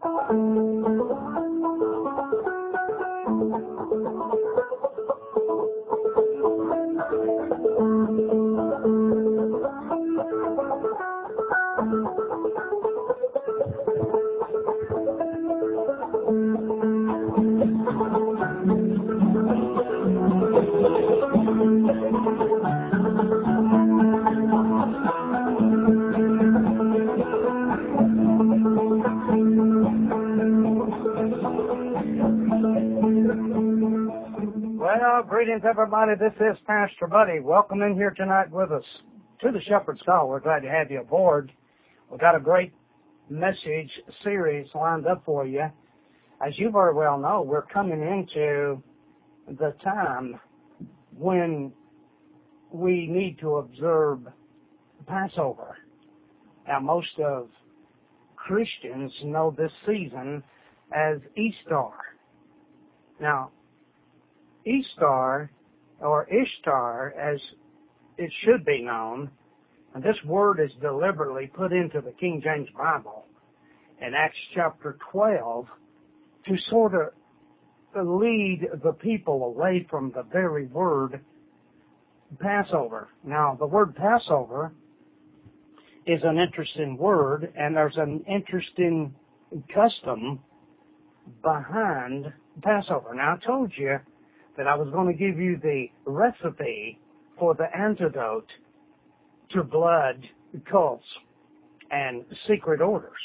Well, greetings, everybody. This is Pastor Buddy. Welcome in here tonight with us to the Shepherd's Call. We're glad to have you aboard. We've got a great message series lined up for you. As you very well know, we're coming into the time when we need to observe Passover. Now, most of Christians know this season as Easter. Now, Easter, or Ishtar, as it should be known, and this word is deliberately put into the King James Bible in Acts chapter 12 to sort of lead the people away from the very word Passover. Now, the word Passover is an interesting word, and there's an interesting custom behind Passover. Now, I told you that I was going to give you the recipe for the antidote to blood cults and secret orders.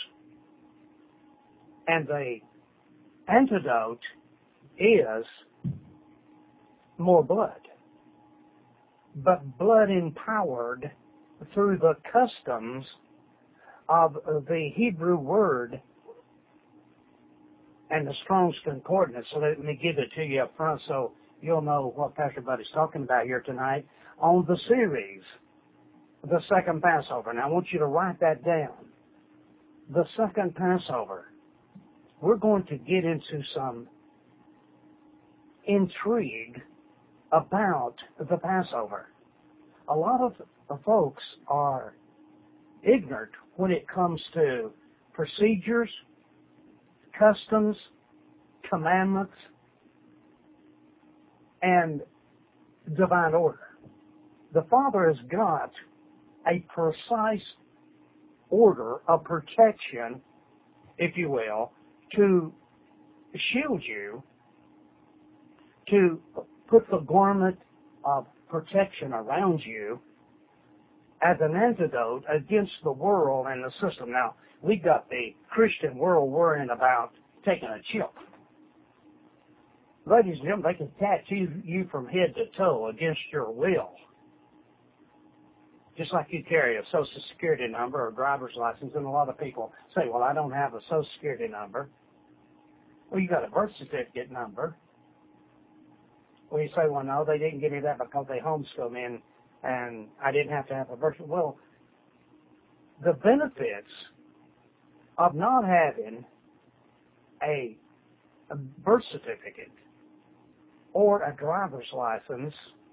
And the antidote is more blood. But blood empowered through the customs of the Hebrew word and the Strong's Concordance. So let me give it to you up front so you'll know what Pastor Buddy's talking about here tonight on the series, The Second Passover. Now, I want you to write that down. The Second Passover. We're going to get into some intrigue about the Passover. A lot of folks are ignorant when it comes to procedures, customs, commandments, and divine order. The Father has got a precise order of protection, if you will, to shield you, to put the garment of protection around you as an antidote against the world and the system. Now, we got the Christian world worrying about taking a chip. Ladies and gentlemen, they can tattoo you from head to toe against your will. Just like you carry a Social Security number or driver's license, and a lot of people say, well, I don't have a Social Security number. Well, you got a birth certificate number. Well, you say, well, no, they didn't give me that because they homeschooled me and I didn't have to have a birth certificate. Well, the benefits of not having a birth certificate or a driver's license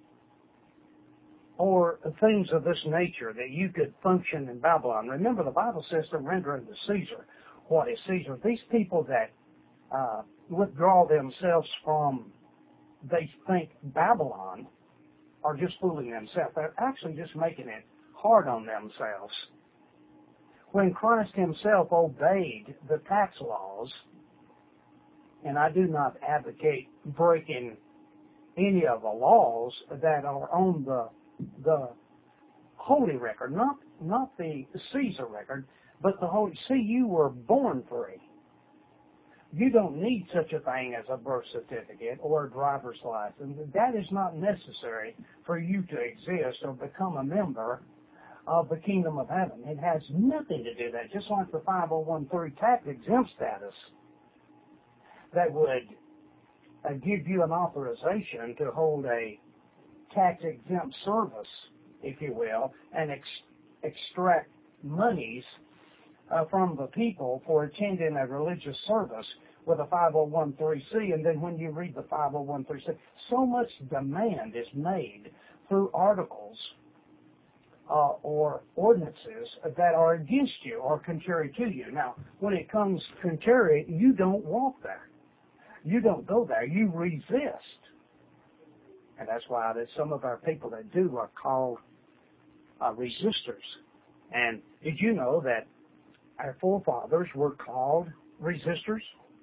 or things of this nature that you could function in Babylon. Remember, the Bible says to render unto Caesar what is Caesar. These people that withdraw themselves from, they think, Babylon are just fooling themselves. They're actually just making it hard on themselves. When Christ himself obeyed the tax laws, and I do not advocate breaking any of the laws that are on the holy record, not the Caesar record, but the holy. See, you were born free. You don't need such a thing as a birth certificate or a driver's license. That is not necessary for you to exist or become a member of the kingdom of heaven. It has nothing to do with that. Just like the 501(c)(3) tax exempt status that would give you an authorization to hold a tax exempt service, if you will, and extract monies from the people for attending a religious service with a 501(c)(3), and then when you read the 501(c), so much demand is made through articles or ordinances that are against you or contrary to you. Now, when it comes contrary, you don't walk there. You don't go there. You resist. And that's why that some of our people that do are called resistors. And did you know that our forefathers were called resistors?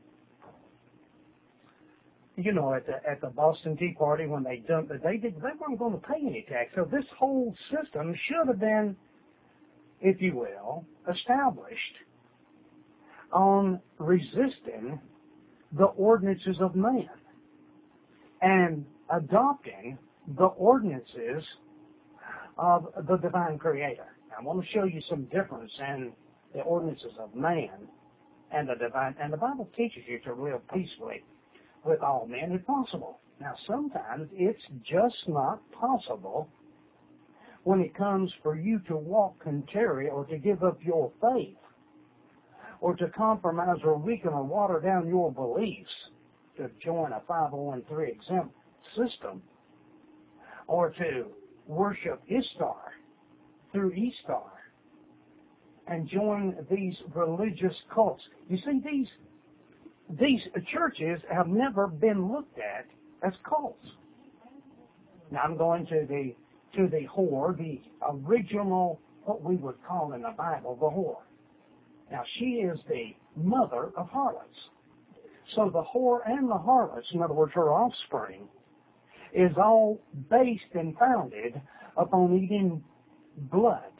You know, at the Boston Tea Party, when they weren't going to pay any tax. So this whole system should have been, if you will, established on resisting the ordinances of man and adopting the ordinances of the divine Creator. Now, I want to show you some difference in the ordinances of man and the divine. And the Bible teaches you to live peacefully with all men if possible. Now, sometimes it's just not possible when it comes for you to walk contrary or to give up your faith or to compromise or weaken or water down your beliefs to join a 501(c)(3) exempt system or to worship Ishtar through Ishtar and join these religious cults. You see, these churches have never been looked at as cults. Now I'm going to the whore, the original, what we would call in the Bible, the whore. Now she is the mother of harlots. So the whore and the harlots, in other words, her offspring, is all based and founded upon eating blood.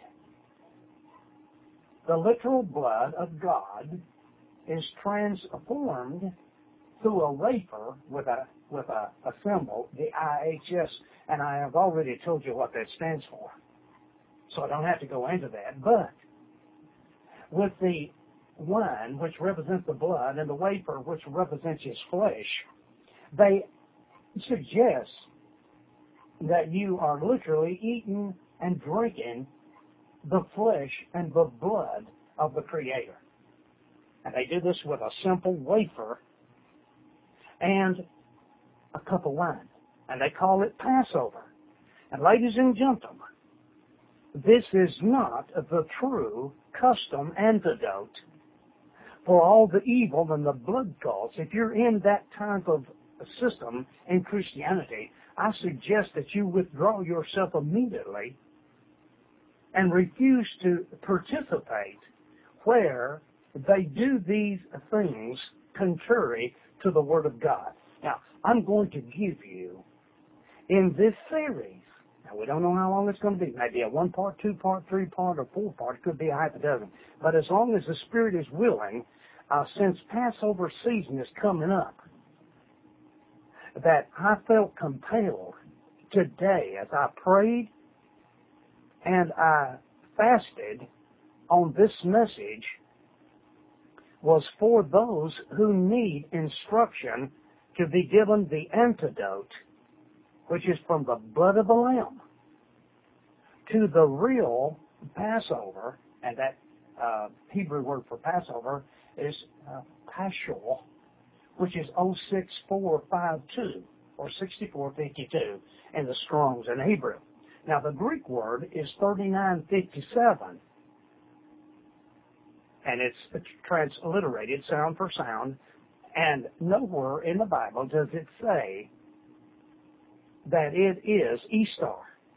The literal blood of God is transformed through a wafer with a symbol, the IHS, and I have already told you what that stands for, so I don't have to go into that. But with the wine, which represents the blood, and the wafer, which represents his flesh, they suggest that you are literally eating and drinking the flesh and the blood of the Creator. And they do this with a simple wafer and a cup of wine. And they call it Passover. And ladies and gentlemen, this is not the true custom antidote for all the evil and the blood cults. If you're in that type of system in Christianity, I suggest that you withdraw yourself immediately and refuse to participate where they do these things contrary to the Word of God. Now, I'm going to give you in this series, now we don't know how long it's going to be, maybe a 1-part, 2-part, 3-part, or 4-part, it could be a half a dozen. But as long as the Spirit is willing, since Passover season is coming up, that I felt compelled today as I prayed and I fasted on this message was for those who need instruction to be given the antidote, which is from the blood of the Lamb to the real Passover, and that Hebrew word for Passover is Paschal, which is 06452 or 6452 in the Strong's in Hebrew. Now the Greek word is 3957. And it's transliterated sound for sound, and nowhere in the Bible does it say that it is Ishtar.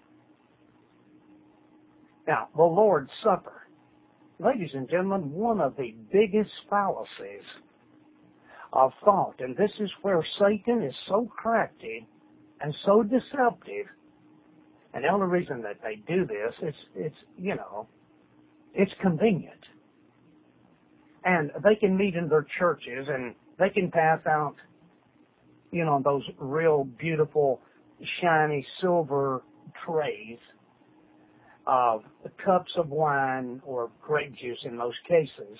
Now, the Lord's Supper. Ladies and gentlemen, one of the biggest fallacies of thought, and this is where Satan is so crafty and so deceptive, and the only reason that they do this, it's convenient. And they can meet in their churches and they can pass out, those real beautiful, shiny silver trays of cups of wine or grape juice in most cases,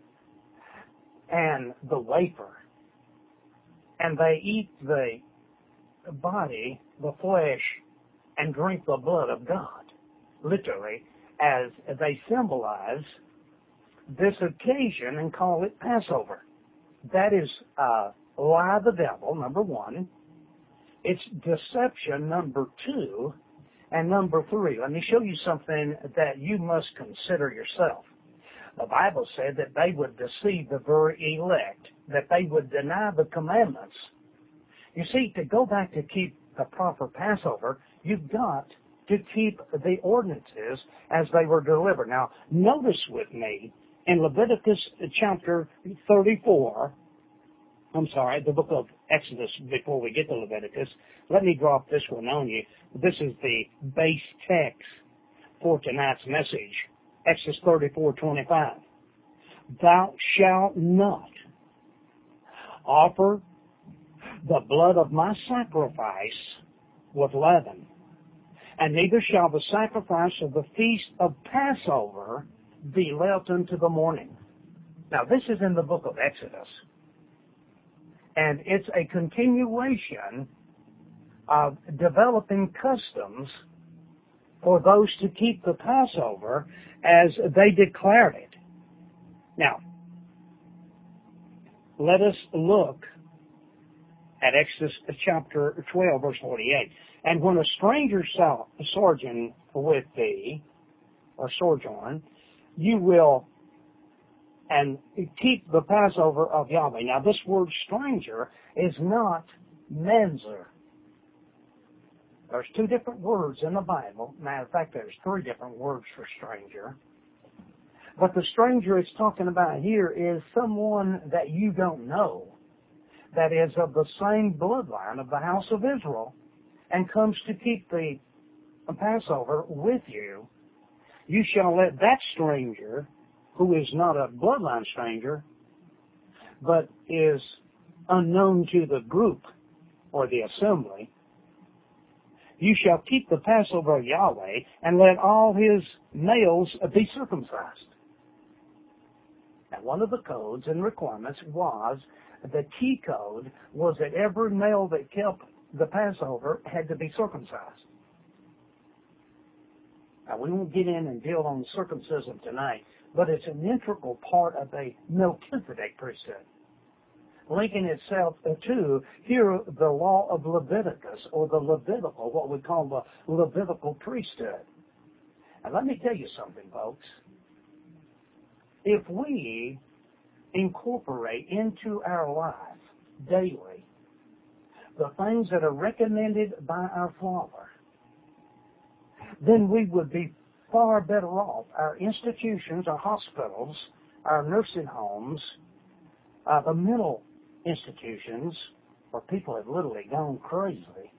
and the wafer. And they eat the body, the flesh, and drink the blood of God, literally, as they symbolize this occasion and call it Passover. That is lie of the devil, number one. It's deception, number two. And number 3, let me show you something that you must consider yourself. The Bible said that they would deceive the very elect, that they would deny the commandments. You see, to go back to keep the proper Passover, you've got to keep the ordinances as they were delivered. Now, notice with me in Leviticus chapter 34, the book of Exodus, before we get to Leviticus, let me drop this one on you. This is the base text for tonight's message. Exodus 34:25. Thou shalt not offer the blood of my sacrifice with leaven, and neither shall the sacrifice of the feast of Passover be left unto the morning. Now, this is in the book of Exodus, and it's a continuation of developing customs for those to keep the Passover as they declared it. Now, let us look at Exodus chapter 12, verse 48. And when a stranger sojourn with thee, or sojourn, you will and keep the Passover of Yahweh. Now, this word stranger is not menzer. There's 2 different words in the Bible. Matter of fact, there's 3 different words for stranger. But the stranger it's talking about here is someone that you don't know, that is of the same bloodline of the house of Israel, and comes to keep the Passover with you. You shall let that stranger, who is not a bloodline stranger, but is unknown to the group or the assembly, you shall keep the Passover of Yahweh, and let all his males be circumcised. Now, one of the codes and requirements was, the key code was that every male that kept the Passover had to be circumcised. Now, we won't get in and deal on circumcision tonight, but it's an integral part of a Melchizedek priesthood, linking itself to here the law of Leviticus, or the Levitical, what we call the Levitical priesthood. And let me tell you something, folks. If we incorporate into our life daily the things that are recommended by our Father, then we would be far better off. Our institutions, our hospitals, our nursing homes, the mental institutions, where people have literally gone crazy,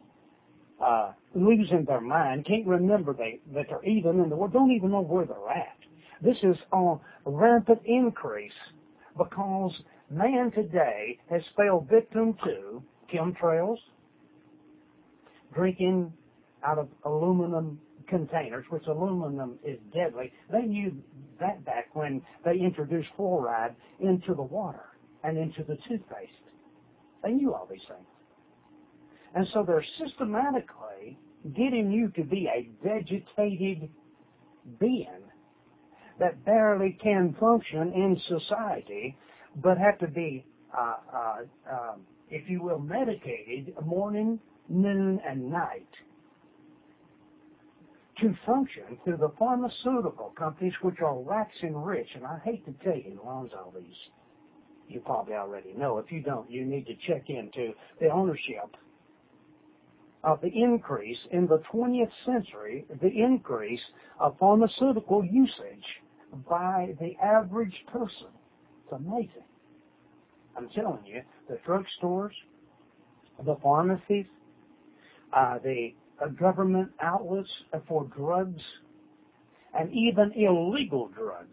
losing their mind, can't remember that they're even in the world, don't even know where they're at. This is on rampant increase because man today has fell victim to chemtrails, drinking out of aluminum containers, which aluminum is deadly. They knew that back when they introduced fluoride into the water and into the toothpaste. They knew all these things. And so they're systematically getting you to be a vegetated being that barely can function in society, but have to be, if you will, medicated morning, noon, and night to function through the pharmaceutical companies, which are waxing rich. And I hate to tell you, Lonzo, these you probably already know. If you don't, you need to check into the ownership of the increase in the 20th century, the increase of pharmaceutical usage by the average person. It's amazing. I'm telling you, the drugstores, the pharmacies, the government outlets for drugs, and even illegal drugs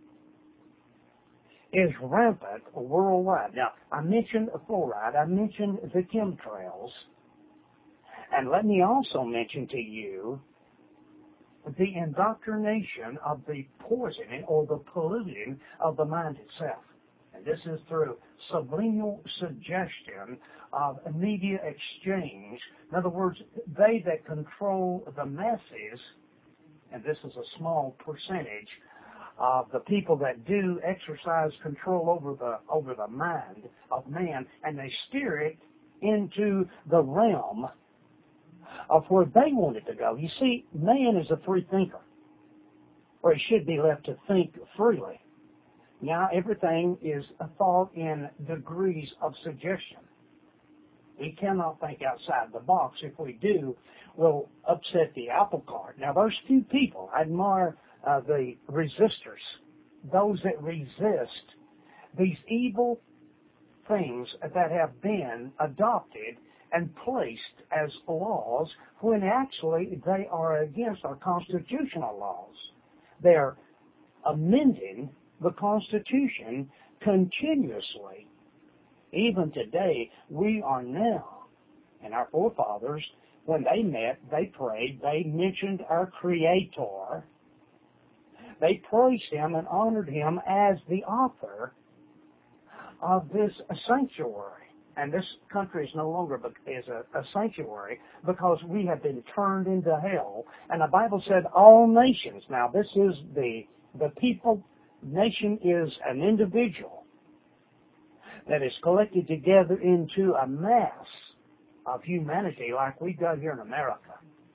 is rampant worldwide. Now, I mentioned fluoride, I mentioned the chemtrails, and let me also mention to you the indoctrination of the poisoning or the polluting of the mind itself. And this is through subliminal suggestion of media exchange. In other words, they that control the masses, and this is a small percentage of the people that do exercise control over the mind of man, and they steer it into the realm of where they want it to go. You see, man is a free thinker, or he should be left to think freely. Now everything is a thought in degrees of suggestion. We cannot think outside the box. If we do, we'll upset the apple cart. Now there's few people. I admire the resistors, those that resist these evil things that have been adopted and placed as laws when actually they are against our constitutional laws. They're amending the Constitution continuously. Even today, we are now, and our forefathers, when they met, they prayed, they mentioned our Creator. They praised Him and honored Him as the author of this sanctuary. And this country is no longer a sanctuary because we have been turned into hell. And the Bible said all nations. Now this is the people. Nation is an individual that is collected together into a mass of humanity like we've got here in America.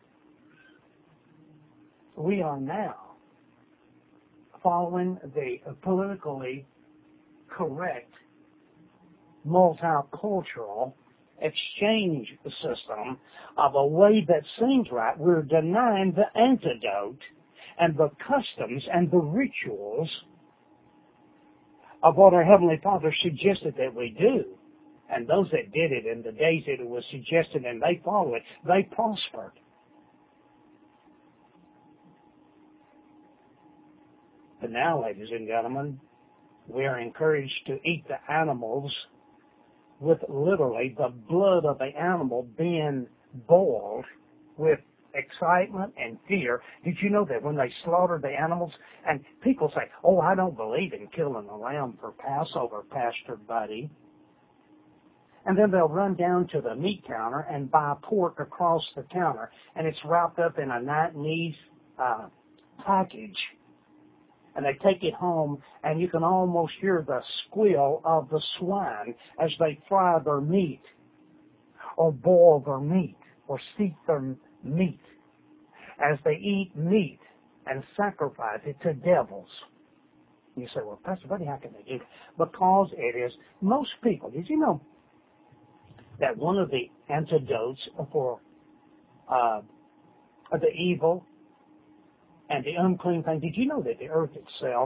We are now following the politically correct multicultural exchange system of a way that seems right. We're denying the antidote and the customs and the rituals of what our Heavenly Father suggested that we do. And those that did it in the days that it was suggested and they followed it, they prospered. But now, ladies and gentlemen, we are encouraged to eat the animals with literally the blood of the animal being boiled with excitement and fear. Did you know that when they slaughter the animals, and people say, oh, I don't believe in killing a lamb for Passover, Pastor Buddy. And then they'll run down to the meat counter and buy pork across the counter, and it's wrapped up in a Nightingale package. And they take it home, and you can almost hear the squeal of the swine as they fry their meat, or boil their meat, or steep their meat, as they eat meat and sacrifice it to devils. You say, well, Pastor Buddy, how can they do that? Because it is, most people, did you know that one of the antidotes for the evil and the unclean thing, did you know that the earth itself,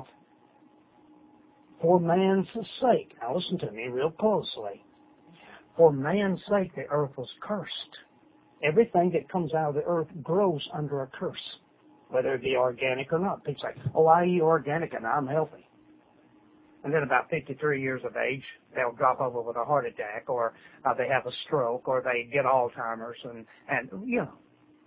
for man's sake, now listen to me real closely, for man's sake the earth was cursed. Everything that comes out of the earth grows under a curse, whether it be organic or not. People say, oh, I eat organic and I'm healthy. And then about 53 years of age, they'll drop over with a heart attack, or they have a stroke, or they get Alzheimer's, and you know,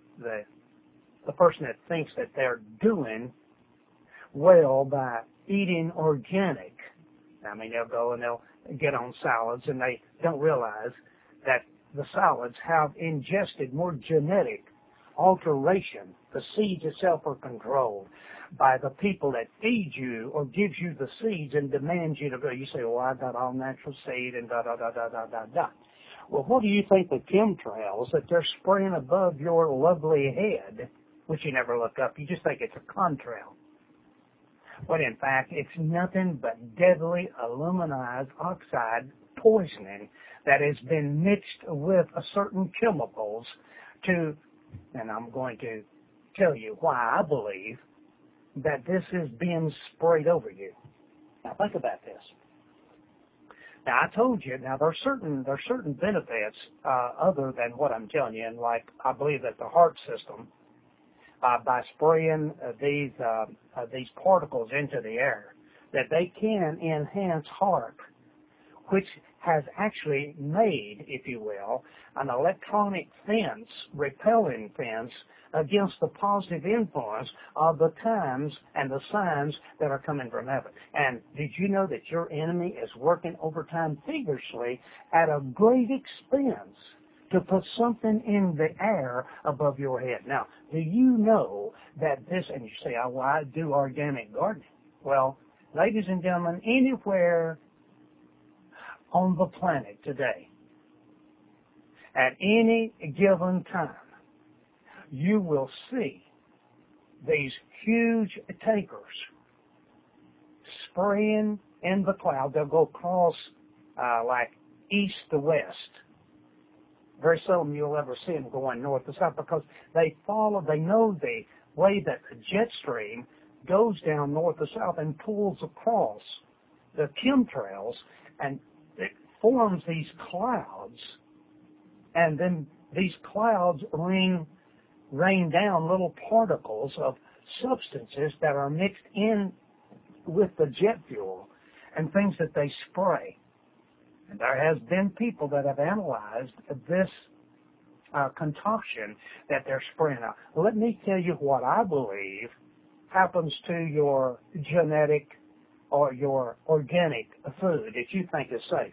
the person that thinks that they're doing well by eating organic, I mean, they'll go and they'll get on salads, and they don't realize that the salads have ingested more genetic alteration. The seeds itself are controlled by the people that feed you or gives you the seeds and demands you to go. You say, well, I got all natural seed and da-da-da-da-da-da-da. Well, what do you think the chemtrails that they're spraying above your lovely head, which you never look up, you just think it's a contrail. When in fact, it's nothing but deadly aluminized oxide poisoning that has been mixed with certain chemicals to, and I'm going to tell you why I believe that this is being sprayed over you. Now think about this. Now I told you, now there's certain benefits other than what I'm telling you, and like I believe that the heart system, by spraying these particles into the air, that they can enhance heart, which has actually made, if you will, an electronic fence, repelling fence, against the positive influence of the times and the signs that are coming from heaven. And did you know that your enemy is working overtime feverishly at a great expense to put something in the air above your head? Now, do you know that this, and you say, oh, well, I do organic gardening. Well, ladies and gentlemen, anywhere on the planet today, at any given time, you will see these huge tankers spraying in the cloud. They'll go across like east to west. Very seldom you'll ever see them going north to south because they know the way that the jet stream goes down north to south and pulls across the chemtrails, and it forms these clouds, and then these clouds rain down little particles of substances that are mixed in with the jet fuel and things that they spray. And there has been people that have analyzed this concoction that they're spraying out. Let me tell you what I believe happens to your genetic or your organic food that you think is safe.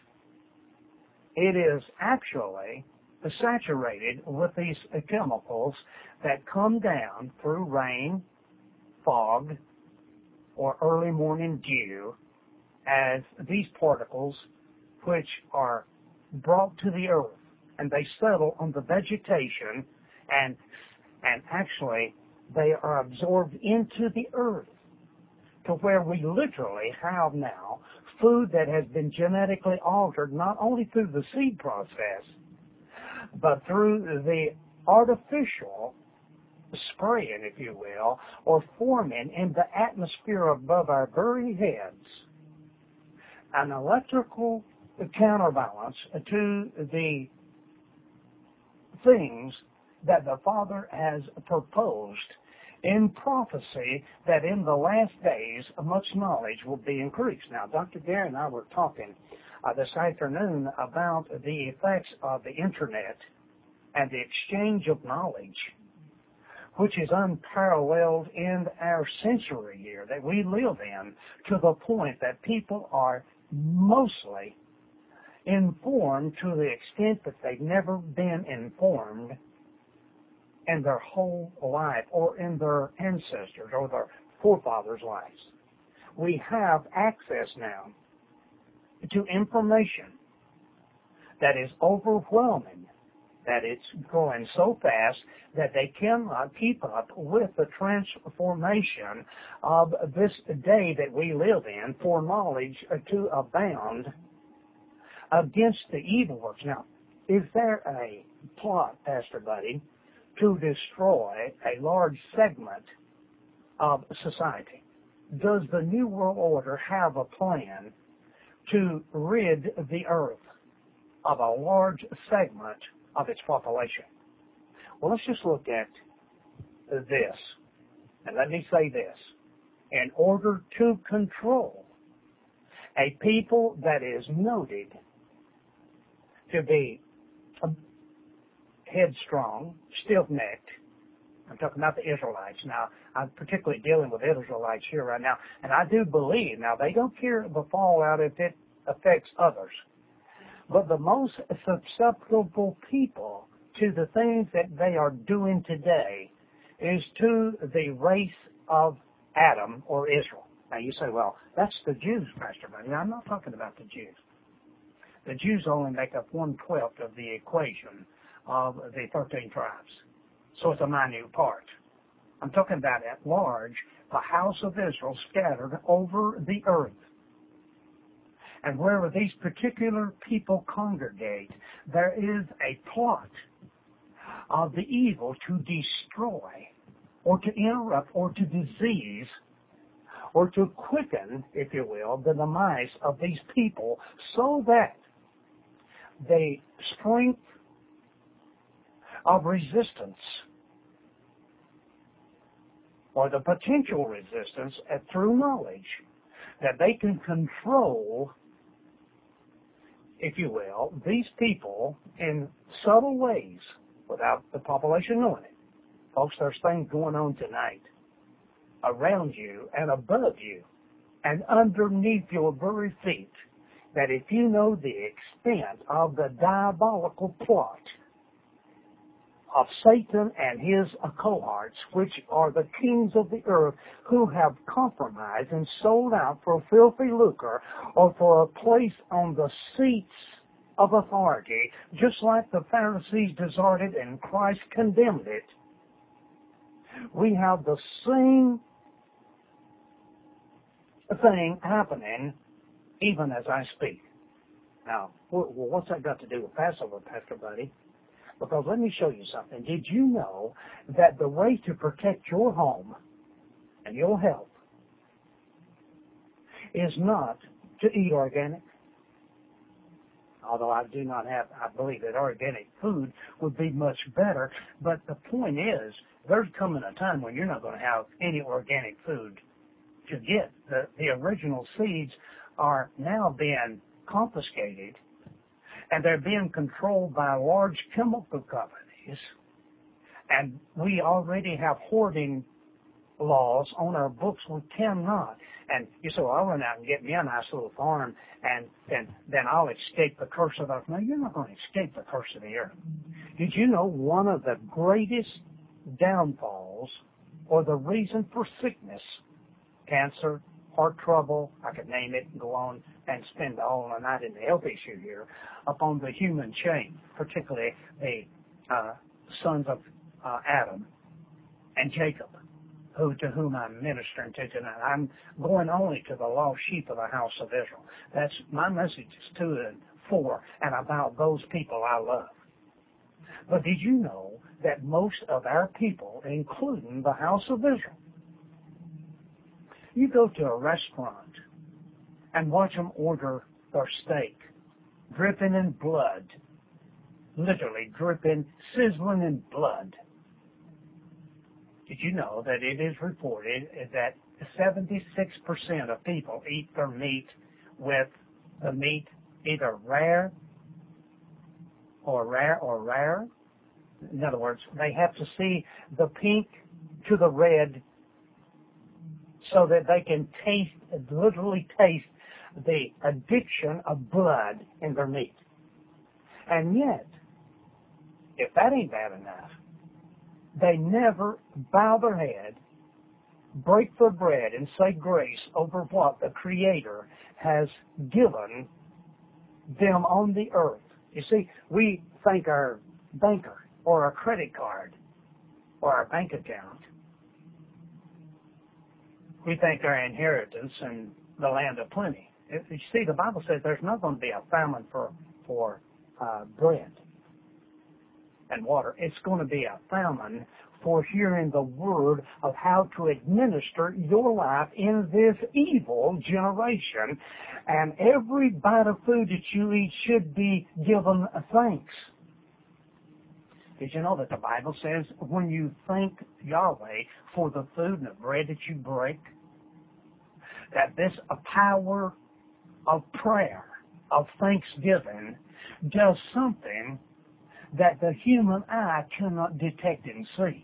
It is actually saturated with these chemicals that come down through rain, fog, or early morning dew as these particles which are brought to the earth, and they settle on the vegetation, and actually they are absorbed into the earth to where we literally have now food that has been genetically altered not only through the seed process but through the artificial spraying, if you will, or forming in the atmosphere above our very heads an electrical counterbalance to the things that the Father has proposed in prophecy, that in the last days much knowledge will be increased. Now, Dr. Gary and I were talking this afternoon about the effects of the internet and the exchange of knowledge, which is unparalleled in our century here that we live in, to the point that people are mostly informed to the extent that they've never been informed in their whole life, or in their ancestors or their forefathers' lives. We have access now to information that is overwhelming, that it's growing so fast that they cannot keep up with the transformation of this day that we live in, for knowledge to abound against the evil works. Now, is there a plot, Pastor Buddy, to destroy a large segment of society? Does the New World Order have a plan to rid the earth of a large segment of its population? Well, let's just look at this. And let me say this. In order to control a people that is noted to be headstrong, stiff-necked, I'm talking about the Israelites. Now, I'm particularly dealing with Israelites here right now, and I do believe, now they don't care the fallout if it affects others, but the most susceptible people to the things that they are doing today is to the race of Adam or Israel. Now you say, well, that's the Jews, Pastor Buddy. I'm not talking about the Jews. The Jews only make up 1/12 of the equation of the 13 tribes. So it's a minute part. I'm talking about at large, the house of Israel scattered over the earth. And wherever these particular people congregate, there is a plot of the evil to destroy, or to interrupt, or to disease, or to quicken, if you will, the demise of these people, so that the strength of resistance, or the potential resistance through knowledge, that they can control, if you will, these people in subtle ways without the population knowing it. Folks, there's things going on tonight around you and above you and underneath your very feet that if you know the extent of the diabolical plot of Satan and his cohorts, which are the kings of the earth, who have compromised and sold out for filthy lucre or for a place on the seats of authority, just like the Pharisees deserted and Christ condemned it, We have the same thing happening even as I speak. Now, what's that got to do with Passover, Pastor Buddy? Because let me show you something. Did you know that the way to protect your home and your health is not to eat organic? Although I believe that organic food would be much better. But the point is, there's coming a time when you're not going to have any organic food to get. The original seeds are now being confiscated, and they're being controlled by large chemical companies. And we already have hoarding laws on our books. We cannot. And you say, well, I'll run out and get me a nice little farm, and then I'll escape the curse of the earth. No, you're not going to escape the curse of the earth. Did you know one of the greatest downfalls, or the reason for sickness, cancer, heart trouble, I could name it and go on and spend all the night in the health issue here, upon the human chain, particularly the sons of Adam and Jacob, to whom I'm ministering to tonight. I'm going only to the lost sheep of the house of Israel. That's my message is to and for and about those people I love. But did you know that most of our people, including the house of Israel, you go to a restaurant and watch them order their steak, dripping in blood, literally dripping, sizzling in blood. Did you know that it is reported that 76% of people eat their meat with the meat either rare. In other words, they have to see the pink to the red so that they can literally taste the addiction of blood in their meat. And yet, if that ain't bad enough, they never bow their head, break their bread, and say grace over what the Creator has given them on the earth. You see, we thank our banker or our credit card or our bank account. We thank our inheritance in the land of plenty. You see, the Bible says there's not going to be a famine for bread and water. It's going to be a famine for hearing the word of how to administer your life in this evil generation. And every bite of food that you eat should be given thanks. Did you know that the Bible says when you thank Yahweh for the food and the bread that you break, that this power of prayer, of thanksgiving, does something that the human eye cannot detect and see.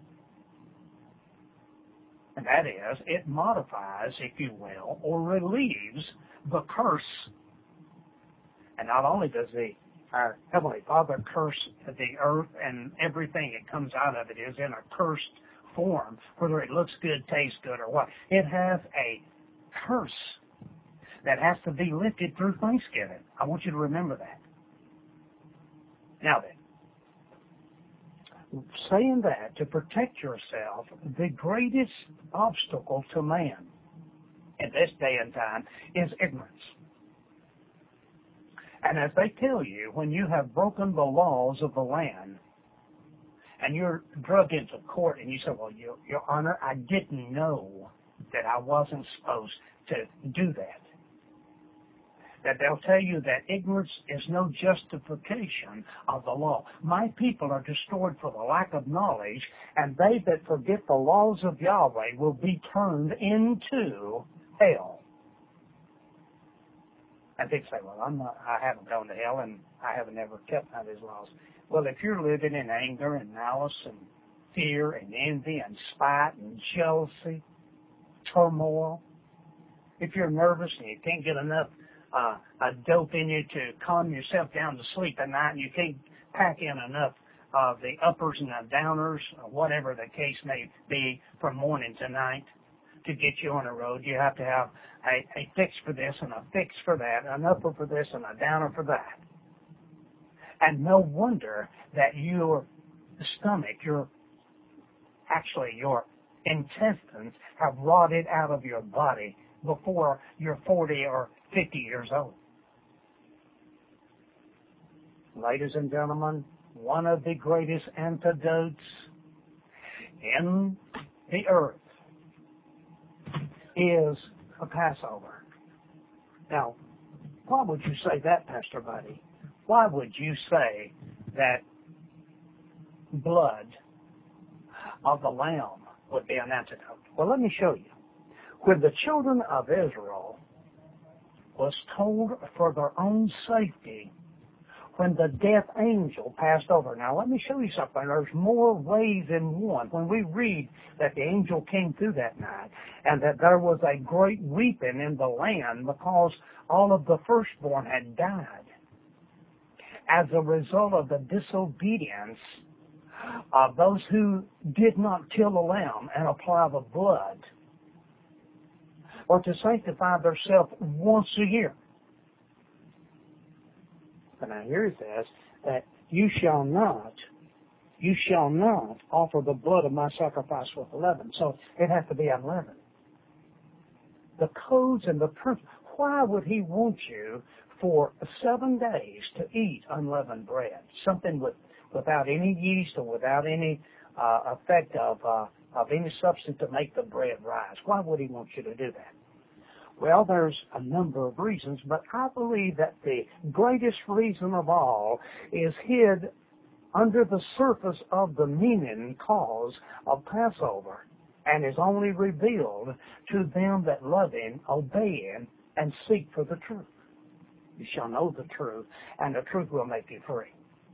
And that is, it modifies, if you will, or relieves the curse. And not only does our Heavenly Father curse the earth and everything that comes out of it is in a cursed form, whether it looks good, tastes good, or what. It has a curse that has to be lifted through Thanksgiving. I want you to remember that. Now then, saying that, to protect yourself, the greatest obstacle to man in this day and time is ignorance. And as they tell you, when you have broken the laws of the land and you're drugged into court and you say, well, Your Honor, I didn't know that I wasn't supposed to do that. That they'll tell you that ignorance is no justification of the law. My people are destroyed for the lack of knowledge, and they that forget the laws of Yahweh will be turned into hell. And they say, well, I haven't gone to hell, and I haven't ever kept none of his laws. Well, if you're living in anger and malice and fear and envy and spite and jealousy, turmoil, if you're nervous and you can't get enough a dope in you to calm yourself down to sleep at night, and you can't pack in enough of the uppers and the downers, or whatever the case may be, from morning to night to get you on the road. You have to have a fix for this and a fix for that, an upper for this and a downer for that. And no wonder that your stomach, your actually your intestines have rotted out of your body before you're 40 or 50 years old. Ladies and gentlemen, one of the greatest antidotes in the earth is a Passover. Now, why would you say that, Pastor Buddy? Why would you say that blood of the Lamb would be an antidote? Well, let me show you. When the children of Israel was told for their own safety, when the death angel passed over. Now, let me show you something. There's more ways than one. When we read that the angel came through that night and that there was a great weeping in the land because all of the firstborn had died as a result of the disobedience of those who did not kill the lamb and apply the blood, or to sanctify themselves once a year. But now here it says that you shall not offer the blood of my sacrifice with leaven. So it has to be unleavened. The codes and the principles. Why would he want you for 7 days to eat unleavened bread? Something without any yeast or without any effect of any substance to make the bread rise. Why would he want you to do that? Well, there's a number of reasons, but I believe that the greatest reason of all is hid under the surface of the meaning cause of Passover, and is only revealed to them that love him, obey him, and seek for the truth. You shall know the truth, and the truth will make you free.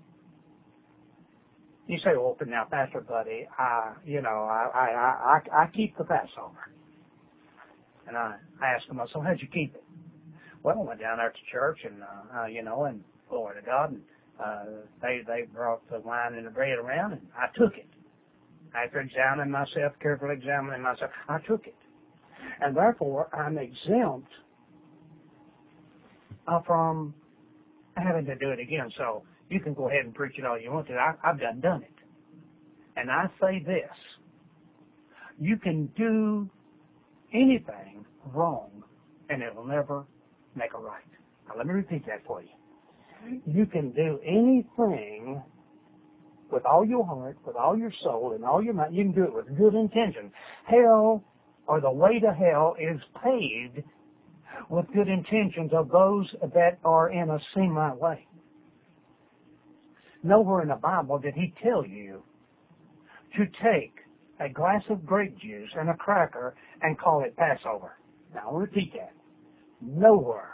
You say, well, now, Pastor Buddy, I keep the Passover. And I asked him, so how'd you keep it? Well, I went down there to church and glory to God, and they brought the wine and the bread around, and I took it. After carefully examining myself, I took it. And therefore, I'm exempt from having to do it again. So you can go ahead and preach it all you want to. I've done it. And I say this, you can do anything wrong, and it will never make a right. Now, let me repeat that for you. You can do anything with all your heart, with all your soul, and all your mind. You can do it with good intention. Hell, or the way to hell, is paved with good intentions of those that are in a semi way. Nowhere in the Bible did he tell you to take a glass of grape juice and a cracker and call it Passover. Now, I'll repeat that. Nowhere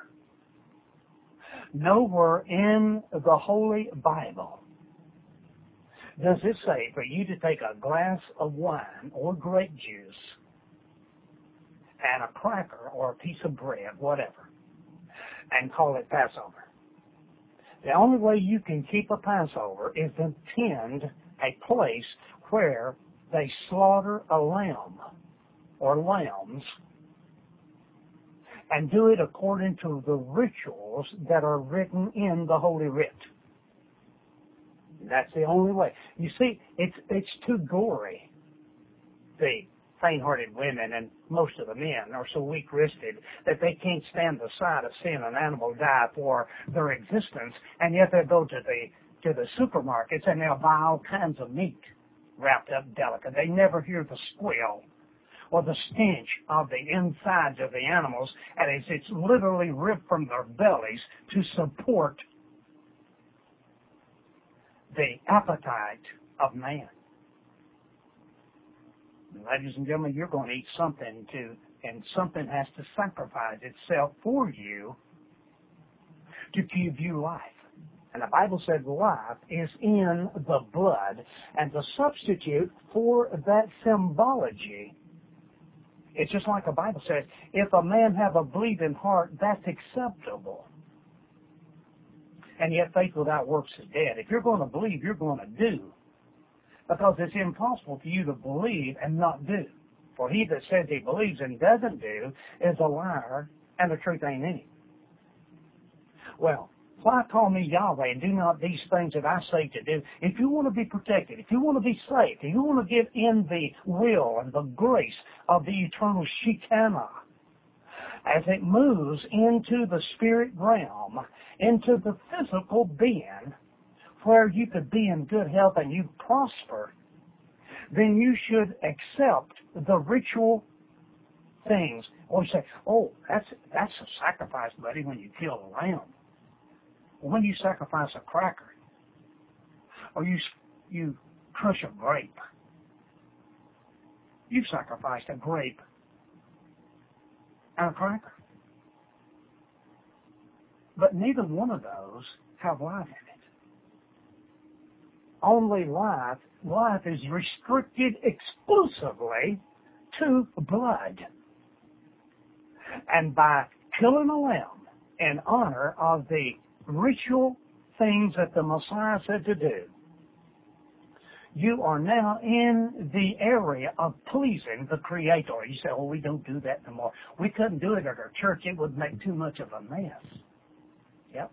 in the Holy Bible does it say for you to take a glass of wine or grape juice and a cracker or a piece of bread, whatever, and call it Passover. The only way you can keep a Passover is to attend a place where they slaughter a lamb or lambs and do it according to the rituals that are written in the Holy Writ. That's the only way. You see, it's too gory. The faint-hearted women and most of the men are so weak-wristed that they can't stand the sight of seeing an animal die for their existence, and yet they go to the supermarkets and they'll buy all kinds of meat wrapped up delicate. They never hear the squeal or the stench of the insides of the animals, and it's literally ripped from their bellies to support the appetite of man. Ladies and gentlemen, you're going to eat something too, and something has to sacrifice itself for you to give you life. And the Bible said life is in the blood, and the substitute for that symbology, it's just like the Bible says, if a man have a bleeding heart, that's acceptable. And yet faith without works is dead. If you're going to believe, you're going to do. Because it's impossible for you to believe and not do. For he that says he believes and doesn't do is a liar, and the truth ain't in him. Well, Why call me Yahweh and do not these things that I say to do? If you want to be protected, if you want to be saved, if you want to get in the will and the grace of the eternal Shekinah, as it moves into the spirit realm, into the physical being, where you could be in good health and you prosper, then you should accept the ritual things. Or you say, oh, that's a sacrifice, buddy, when you kill a lamb. When you sacrifice a cracker, or you crush a grape, you've sacrificed a grape and a cracker. But neither one of those have life in it. Only life is restricted exclusively to blood. And by killing a lamb in honor of the ritual things that the Messiah said to do, you are now in the area of pleasing the Creator. You say, oh, we don't do that anymore. We couldn't do it at our church. It would make too much of a mess. Yep.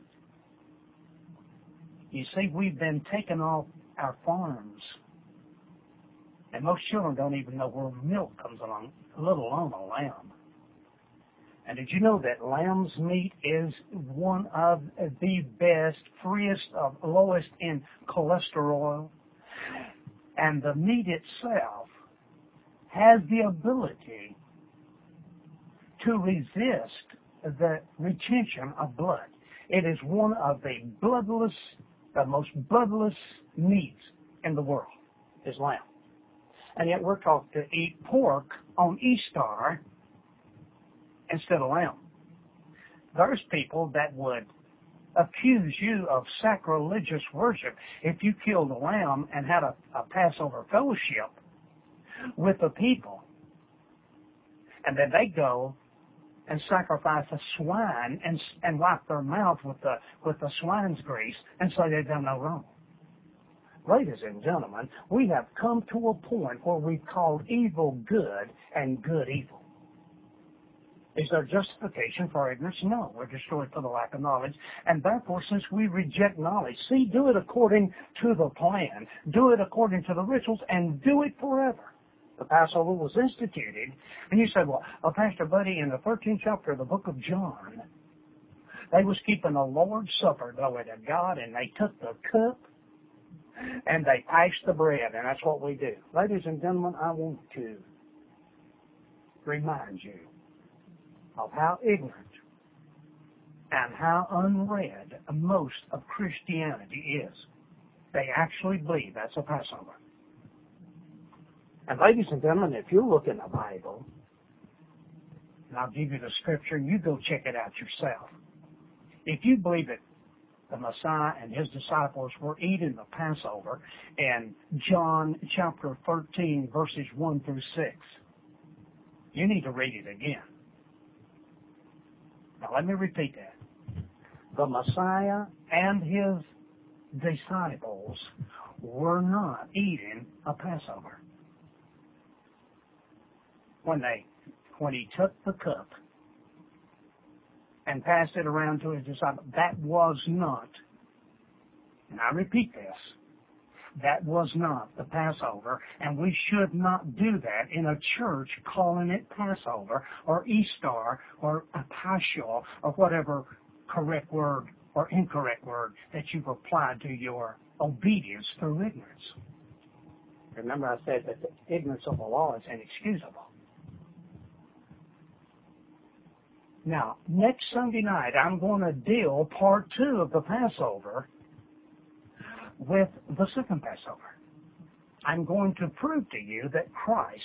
You see, we've been taking off our farms. And most children don't even know where milk comes along, let alone a lamb. And did you know that lamb's meat is one of the best, freest, lowest in cholesterol? And the meat itself has the ability to resist the retention of blood. It is one of the most bloodless meats in the world, is lamb. And yet we're taught to eat pork on Easter instead of lamb. There's people that would accuse you of sacrilegious worship if you killed a lamb and had a Passover fellowship with the people, and then they go and sacrifice a swine and wipe their mouth with the swine's grease and say they've done no wrong. Ladies and gentlemen, we have come to a point where we've called evil good and good evil. Is there justification for ignorance? No. We're destroyed for the lack of knowledge. And therefore, since we reject knowledge, do it according to the plan. Do it according to the rituals, and do it forever. The Passover was instituted. And you say, well, Pastor Buddy, in the 13th chapter of the book of John, they was keeping the Lord's Supper, glory to God, and they took the cup and they passed the bread, and that's what we do. Ladies and gentlemen, I want to remind you of how ignorant and how unread most of Christianity is. They actually believe that's a Passover. And ladies and gentlemen, if you look in the Bible, and I'll give you the scripture, and you go check it out yourself. If you believe it, the Messiah and his disciples were eating the Passover in John chapter 13, verses 1 through 6. You need to read it again. Now let me repeat that. The Messiah and his disciples were not eating a Passover. When he took the cup and passed it around to his disciples, that was not, and I repeat this, that was not the Passover, and we should not do that in a church calling it Passover or Easter or a Paschal or whatever correct word or incorrect word that you've applied to your obedience through ignorance. Remember I said that the ignorance of the law is inexcusable. Now, next Sunday night, I'm going to deal part 2 of the Passover with the second Passover. I'm going to prove to you that Christ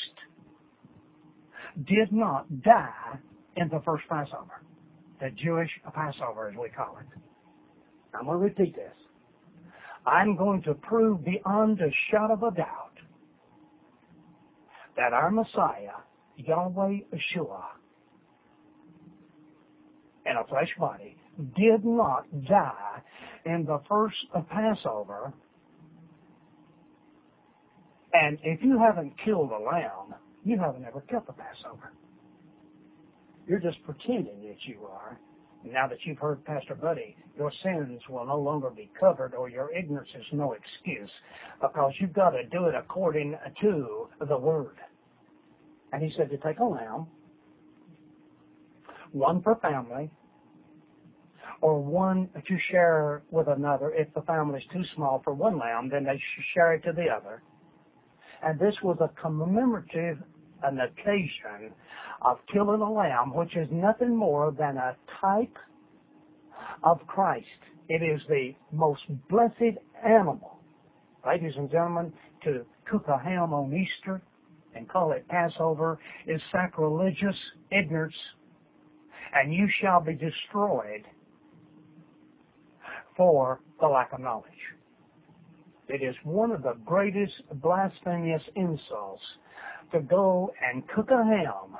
did not die in the first Passover, the Jewish Passover as we call it. I'm going to repeat this. I'm going to prove beyond a shadow of a doubt that our Messiah, Yahweh Yeshua, in a flesh body, did not die in the first Passover. And if you haven't killed a lamb, you haven't ever kept a Passover. You're just pretending that you are, Now that you've heard Pastor Buddy, your sins will no longer be covered, or your ignorance is no excuse, because you've got to do it according to the Word. And he said to take a lamb, one per family, or one to share with another. If the family is too small for one lamb, then they should share it to the other. And this was a commemorative, an occasion of killing a lamb, which is nothing more than a type of Christ. It is the most blessed animal. Ladies and gentlemen, to cook a ham on Easter and call it Passover is sacrilegious ignorance, and you shall be destroyed for the lack of knowledge. It is one of the greatest blasphemous insults to go and cook a ham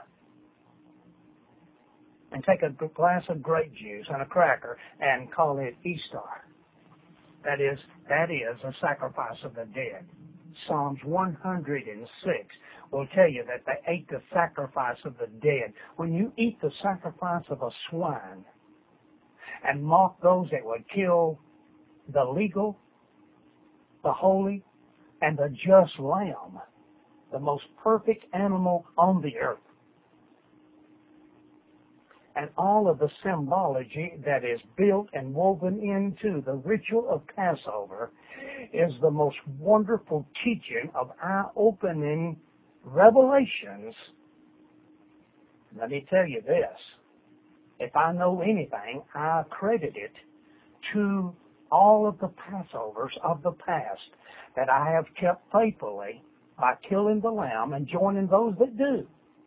and take a glass of grape juice and a cracker and call it Easter. That is a sacrifice of the dead. Psalms 106 will tell you that they ate the sacrifice of the dead. When you eat the sacrifice of a swine and mock those that would kill the legal, the holy, and the just lamb, the most perfect animal on the earth, and all of the symbology that is built and woven into the ritual of Passover is the most wonderful teaching of eye-opening revelations. Let me tell you this. If I know anything, I credit it to all of the Passovers of the past that I have kept faithfully by killing the lamb and joining those that do.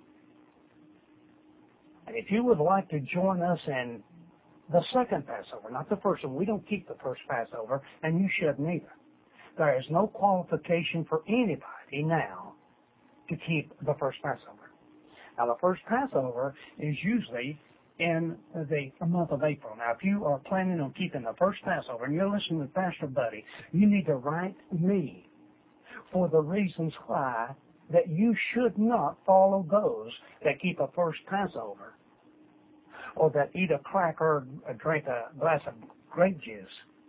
And if you would like to join us in the second Passover, not the first one, we don't keep the first Passover, and you shouldn't either. There is no qualification for anybody now to keep the first Passover. Now, the first Passover is usually in the month of April. Now, if you are planning on keeping the first Passover and you're listening to Pastor Buddy, you need to write me for the reasons why that you should not follow those that keep a first Passover or that eat a cracker or drink a glass of grape juice.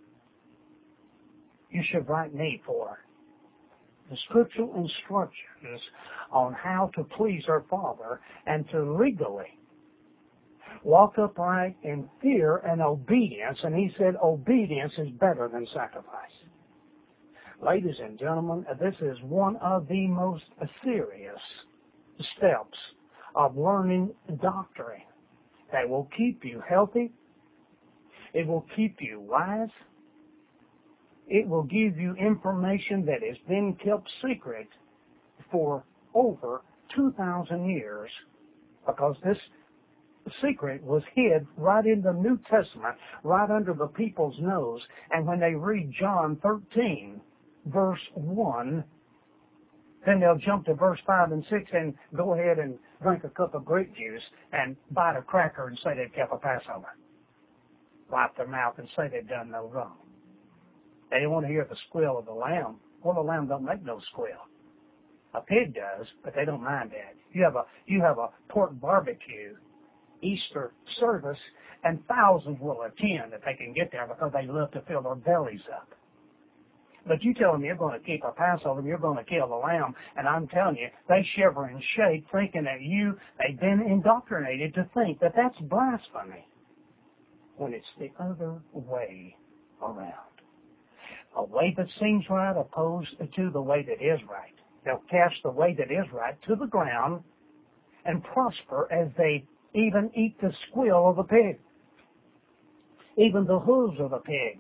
You should write me for the scriptural instructions on how to please our Father and to legally walk upright in fear and obedience. And he said obedience is better than sacrifice. Ladies and gentlemen, this is one of the most serious steps of learning doctrine that will keep you healthy. It will keep you wise. It will give you information that has been kept secret for over 2,000 years, because this secret was hid right in the New Testament, right under the people's nose. And when they read John 13, verse 1, then they'll jump to verse 5 and 6 and go ahead and drink a cup of grape juice and bite a cracker and say they've kept a Passover. Wipe their mouth and say they've done no wrong. They don't want to hear the squeal of the lamb. Well, the lamb don't make no squeal. A pig does, but they don't mind that. You have a pork barbecue Easter service, and thousands will attend if they can get there because they love to fill their bellies up. But you tell them you're going to keep a Passover, you're going to kill the lamb, and I'm telling you, they shiver and shake thinking that they've been indoctrinated to think that that's blasphemy, when it's the other way around. A way that seems right opposed to the way that is right. They'll cast the way that is right to the ground and prosper as they even eat the squeal of the pig. Even the hooves of the pig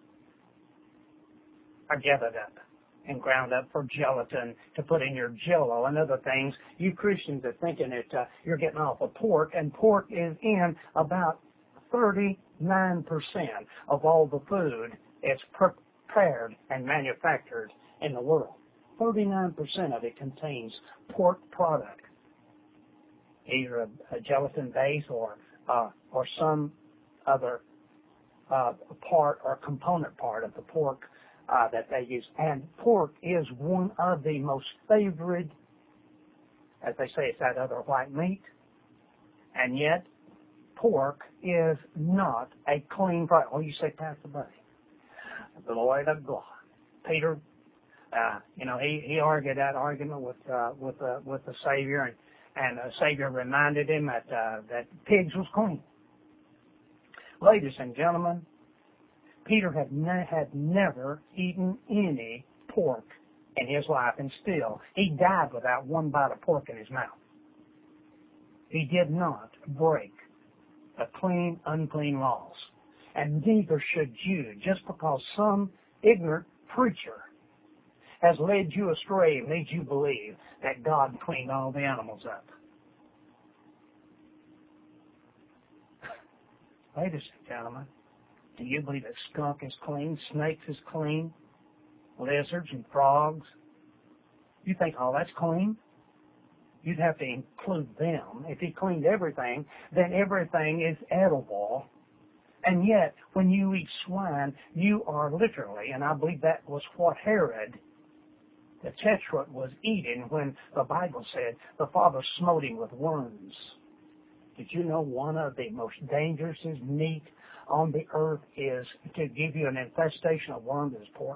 are gathered up and ground up for gelatin to put in your Jell-O and other things. You Christians are thinking that you're getting off of pork, and pork is in about 39% of all the food that's prepared and manufactured in the world. 39% of it contains pork product, either a gelatin base or some other part or component part of the pork that they use. And pork is one of the most favored, as they say, it's that other white meat. And yet, pork is not a clean product. Oh, you say, Pastor Buddy, glory to God. Peter, he argued that argument with the Savior, and the Savior reminded him that pigs was clean. Ladies and gentlemen, Peter had never eaten any pork in his life, and still he died without one bite of pork in his mouth. He did not break the clean, unclean laws, and neither should you, just because some ignorant preacher has led you astray and made you believe that God cleaned all the animals up. Ladies and gentlemen, do you believe that skunk is clean, snakes is clean, lizards and frogs? You think all that's clean? You'd have to include them. If he cleaned everything, then everything is edible. And yet, when you eat swine, you are literally, and I believe that was what Herod the Tetrarch was eating when the Bible said the Father smote him with worms. Did you know one of the most dangerous meat on the earth is to give you an infestation of worms is pork?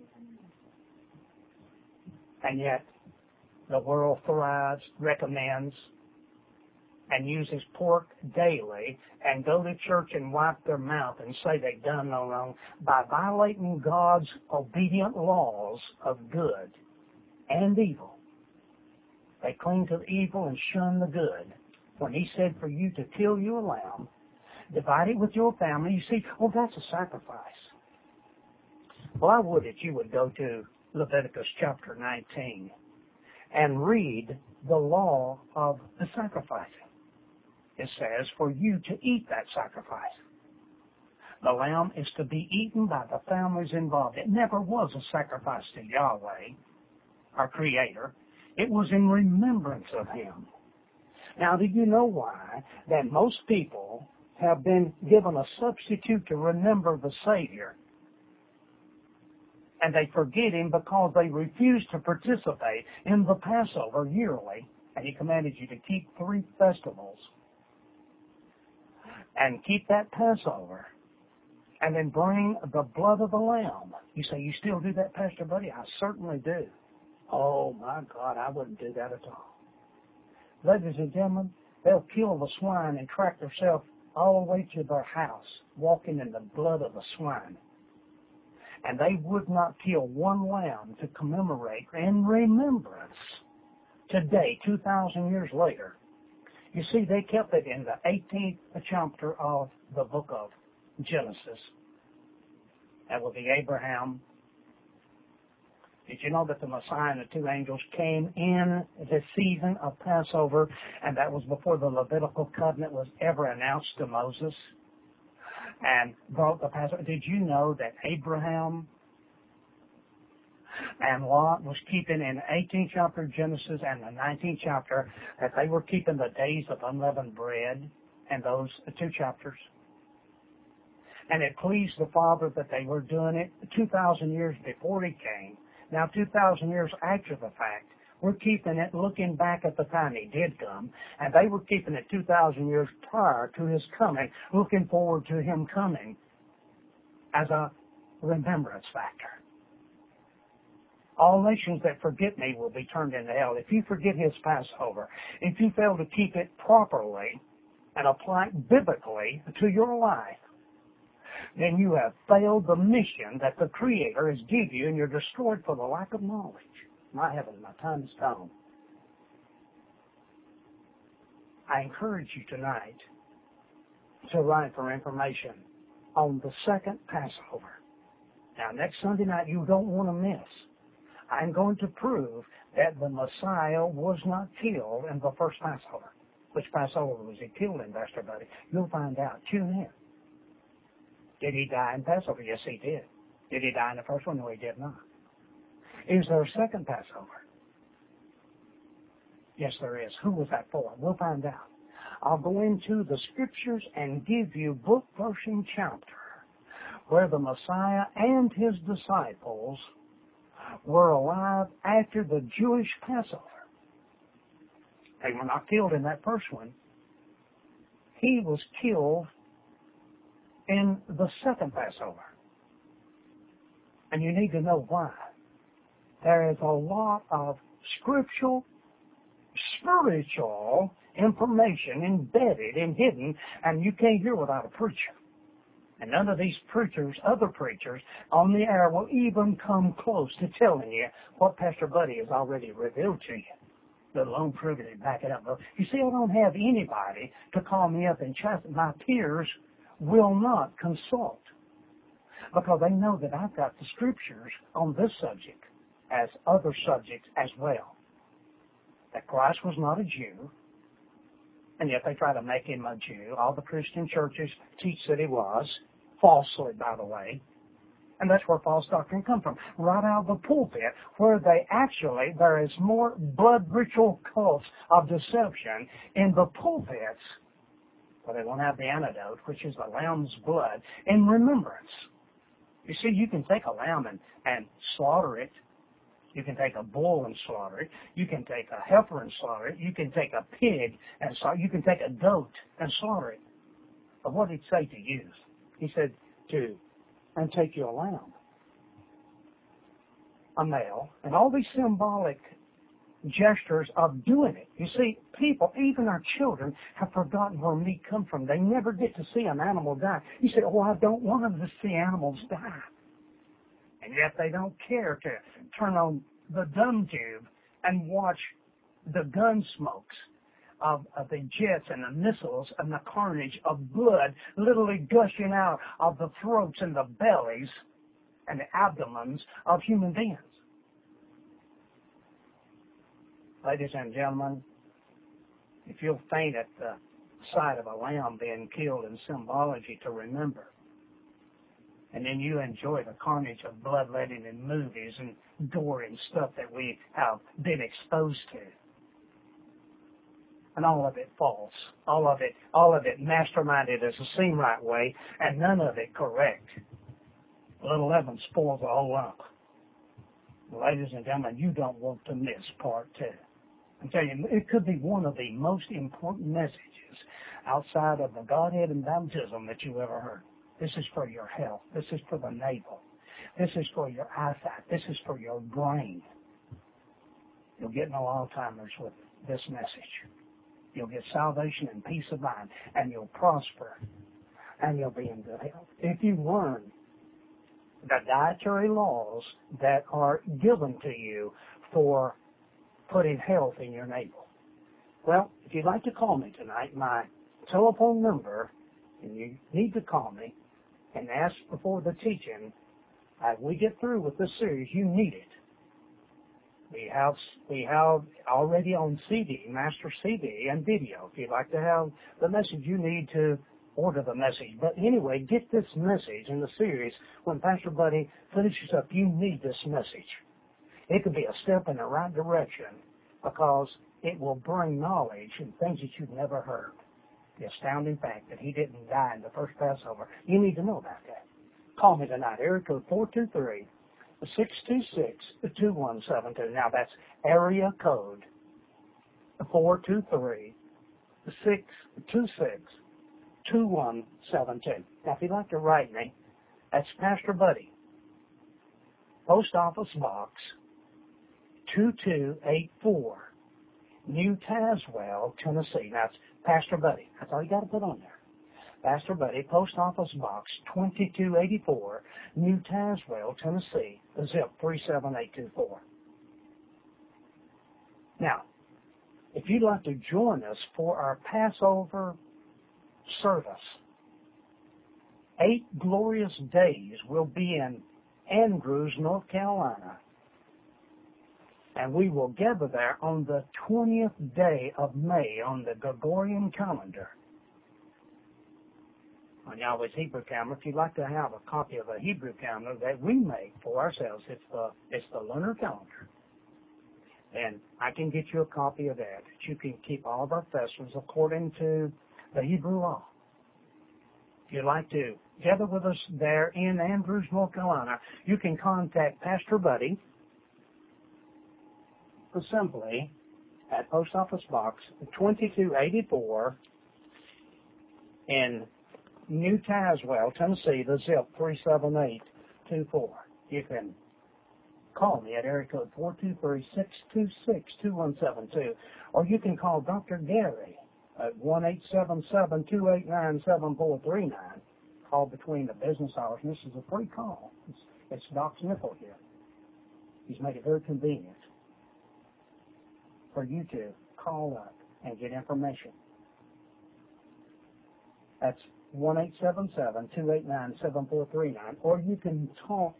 And yet, the world thrives, recommends, and uses pork daily and go to church and wipe their mouth and say they've done no wrong by violating God's obedient laws of good and evil. They cling to the evil and shun the good. When he said for you to kill your lamb, divide it with your family, you see, well, that's a sacrifice. Well, I would that you would go to Leviticus chapter 19 and read the law of the sacrificing. It says for you to eat that sacrifice. The lamb is to be eaten by the families involved. It never was a sacrifice to Yahweh, our Creator. It was in remembrance of Him. Now, do you know why that most people have been given a substitute to remember the Savior? And they forget Him because they refuse to participate in the Passover yearly. And He commanded you to keep 3 festivals and keep that Passover and then bring the blood of the lamb. You say, you still do that, Pastor Buddy? I certainly do. Oh, my God, I wouldn't do that at all. Ladies and gentlemen, they'll kill the swine and track themselves all the way to their house, walking in the blood of the swine. And they would not kill one lamb to commemorate in remembrance today, 2,000 years later. You see, they kept it in the 18th chapter of the book of Genesis. That would be Abraham. Did you know that the Messiah and the 2 angels came in the season of Passover, and that was before the Levitical covenant was ever announced to Moses, and brought the Passover? Did you know that Abraham and Lot was keeping in the 18th chapter of Genesis and the 19th chapter that they were keeping the days of unleavened bread and those 2 chapters? And it pleased the Father that they were doing it 2,000 years before He came. Now, 2,000 years after the fact, we're keeping it looking back at the time He did come, and they were keeping it 2,000 years prior to His coming, looking forward to Him coming as a remembrance factor. All nations that forget me will be turned into hell. If you forget His Passover, if you fail to keep it properly and apply it biblically to your life, then you have failed the mission that the Creator has given you, and you're destroyed for the lack of knowledge. My heavens, my time is gone. I encourage you tonight to write for information on the second Passover. Now, next Sunday night, you don't want to miss. I'm going to prove that the Messiah was not killed in the first Passover. Which Passover was He killed in, Pastor Buddy? You'll find out. Tune in. Did He die in Passover? Yes, He did. Did He die in the first one? No, He did not. Is there a second Passover? Yes, there is. Who was that for? We'll find out. I'll go into the Scriptures and give you book, verse, and chapter where the Messiah and His disciples were alive after the Jewish Passover. They were not killed in that first one. he was killed in the second Passover. And you need to know why. There is a lot of spiritual information embedded and hidden, and you can't hear without a preacher. And none of these preachers, other preachers on the air, will even come close to telling you what Pastor Buddy has already revealed to you, let alone proving it, back it up. But you see, I don't have anybody to call me up and chat. My peers will not consult because they know that I've got the scriptures on this subject as other subjects as well. That Christ was not a Jew, and yet they try to make him a Jew. All the Christian churches teach that he was, falsely, by the way. And that's where false doctrine comes from. Right out of the pulpit, where there is more blood ritual cults of deception in the pulpits, where they won't have the antidote, which is the lamb's blood, in remembrance. You see, you can take a lamb and slaughter it. You can take a bull and slaughter it. You can take a heifer and slaughter it. You can take a pig and slaughter it. You can take a goat and slaughter it. But what did he say to use? He said and take you a lamb, a male, and all these symbolic gestures of doing it. You see, people, even our children, have forgotten where meat comes from. They never get to see an animal die. You say, oh, I don't want them to see animals die. And yet they don't care to turn on the dumb tube and watch the gun smokes of the jets and the missiles and the carnage of blood literally gushing out of the throats and the bellies and the abdomens of human beings. Ladies and gentlemen, if you'll faint at the sight of a lamb being killed in symbology to remember, and then you enjoy the carnage of bloodletting in movies and gore and stuff that we have been exposed to. And all of it false. All of it masterminded as a seem right way, and none of it correct. Little leaven spoils the whole lump. Ladies and gentlemen, you don't want to miss part 2. I'm telling you, it could be one of the most important messages outside of the Godhead and baptism that you ever heard. This is for your health. This is for the navel. This is for your eyesight. This is for your brain. You'll get no Alzheimer's with this message. You'll get salvation and peace of mind, and you'll prosper, and you'll be in good health. If you learn the dietary laws that are given to you for putting health in your navel. Well, if you'd like to call me tonight, my telephone number, and you need to call me and ask before the teaching, as we get through with this series, you need it. We have already on CD, master CD and video. If you'd like to have the message, you need to order the message. But anyway, get this message in the series. When Pastor Buddy finishes up, you need this message. It could be a step in the right direction because it will bring knowledge and things that you've never heard. The astounding fact that he didn't die in the first Passover. You need to know about that. Call me tonight, area code 423-626-2172. Now that's area code 423-626-2172. Now if you'd like to write me, that's Pastor Buddy, Post Office Box 2284, New Tazewell, Tennessee. That's Pastor Buddy. That's all you got to put on there. Pastor Buddy, Post Office Box 2284, New Tazewell, Tennessee, zip 37824. Now, if you'd like to join us for our Passover service, 8 glorious days will be in Andrews, North Carolina, and we will gather there on the 20th day of May on the Gregorian calendar. On Yahweh's Hebrew calendar, if you'd like to have a copy of a Hebrew calendar that we make for ourselves, it's the lunar calendar. And I can get you a copy of that. You can keep all of our festivals according to the Hebrew law. If you'd like to gather with us there in Andrews, North Carolina, you can contact Pastor Buddy simply at Post Office Box 2284, in New Tazewell, Tennessee, the zip 37824. You can call me at area code 423-626-2172, or you can call Dr. Gary at 1-877-289-7439. Call between the business hours, and this is a free call. It's Doc Sniffle here. He's made it very convenient for you to call up and get information. That's 1-877-289-7439, or you can talk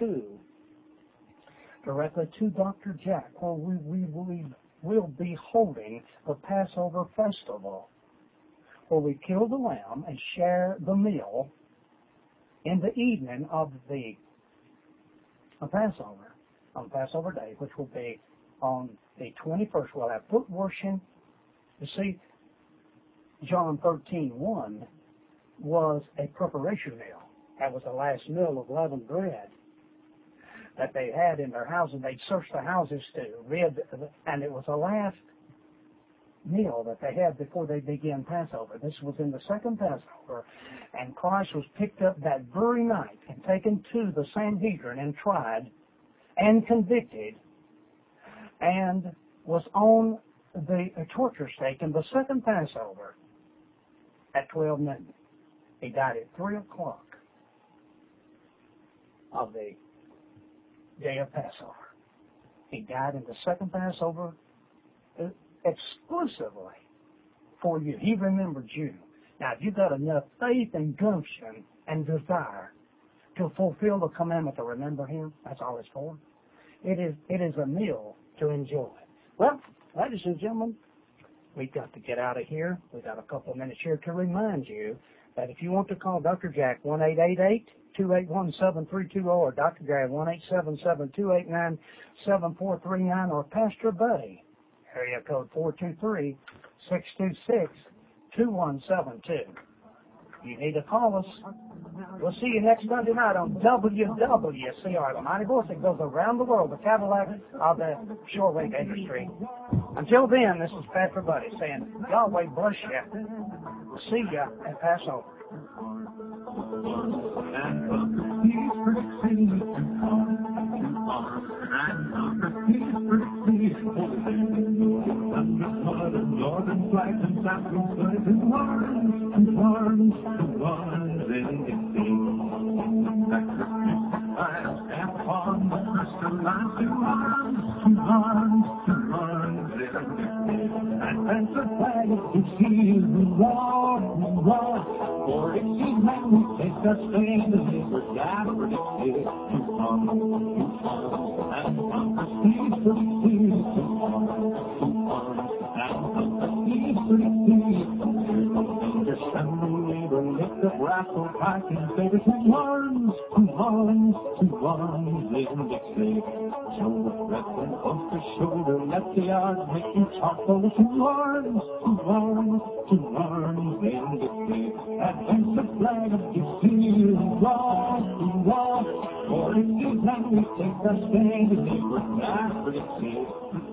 directly to Dr. Jack, where we will be holding the Passover Festival, where we kill the lamb and share the meal in the evening of the Passover, on Passover Day, which will be on the 21st. We'll have foot washing. You see, John 13:1 was a preparation meal. That was the last meal of leavened bread that they had in their house, and they'd search the houses to rid, and it was the last meal that they had before they began Passover. This was in the second Passover, and Christ was picked up that very night and taken to the Sanhedrin and tried and convicted and was on the torture stake in the second Passover at 12 noon. He died at 3 o'clock of the day of Passover. He died in the second Passover exclusively for you. He remembered you. Now, if you've got enough faith and gumption and desire to fulfill the commandment to remember Him, that's all it's for. It is a meal to enjoy. Well, ladies and gentlemen, we've got to get out of here. We've got a couple of minutes here to remind you that if you want to call Dr. Jack, 1-888-281-7320, or Dr. Gary, 1-877-289-7439, or Pastor Buddy, area code 423-626-2172. You need to call us. We'll see you next Sunday night on WWCR, the mighty voice that goes around the world, the Cadillac of the shortwave industry. Until then, this is Pastor Buddy saying, Yahweh bless you. We'll see you at Passover. Northern flags and saffron flags and arms in Dixie. I stamp upon the crystalline two arms in Dixie. And fence a flag of Dixie is the war. For Dixie's men we take our stand and they were glad for Dixie. Two arms, and prestige for Dixie. Two arms. Lift up rascal pike and say the two arms in Dixie. Shoulder press and post the shoulder, let the odds make you talk for the two arms in Dixie. Advance the flag of Dixie, war. For Dixie's land we take our stand and they were glad for Dixie.